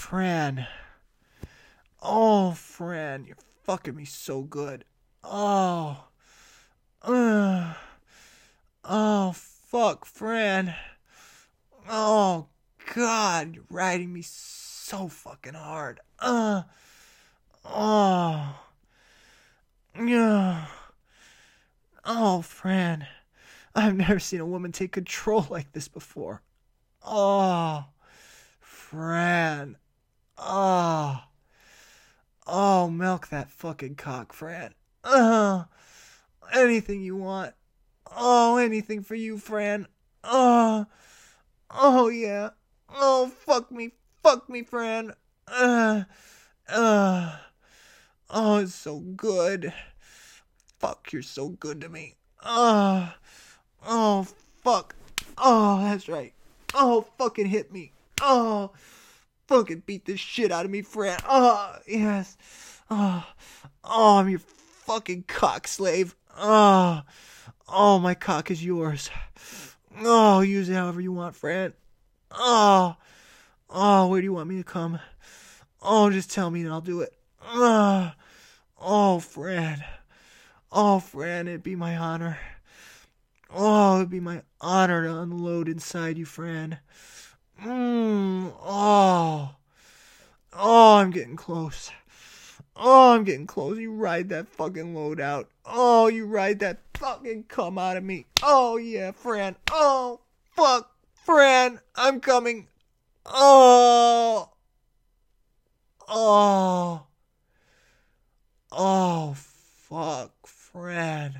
Fran. Oh, Fran, you're fucking me so good. Oh. Uh, oh, fuck, Fran. Oh, God, you're riding me so fucking hard. Oh. Yeah. Oh, Fran. I've never seen a woman take control like this before. Oh. Fran. Oh. Oh, milk that fucking cock, Fran. Oh. Anything you want. Oh, anything for you, Fran. Oh. Oh, yeah. Oh, fuck me. Fuck me, Fran. Uh. Oh, it's so good. Fuck, you're so good to me. Oh, fuck. Oh, that's right. Oh, fucking hit me. Oh, fucking beat the shit out of me, Fran. Oh, yes. Oh, I'm your fucking cock slave. Oh, my cock is yours. Oh, use it however you want, Fran. Oh, where do you want me to come? Oh, just tell me and I'll do it. Oh, Fran. Oh, Fran, it'd be my honor. Oh, it'd be my honor to unload inside you, Fran. Oh. Oh, I'm getting close. Oh, I'm getting close. You ride that fucking load out. Oh, you ride that fucking cum out of me. Oh, yeah, Fran. Oh, fuck. Fran, I'm coming. Oh. Oh. Oh, fuck, Fran.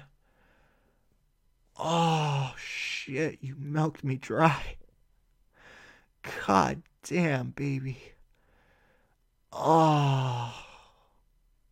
Oh, shit, you milked me dry. God damn, baby. Oh.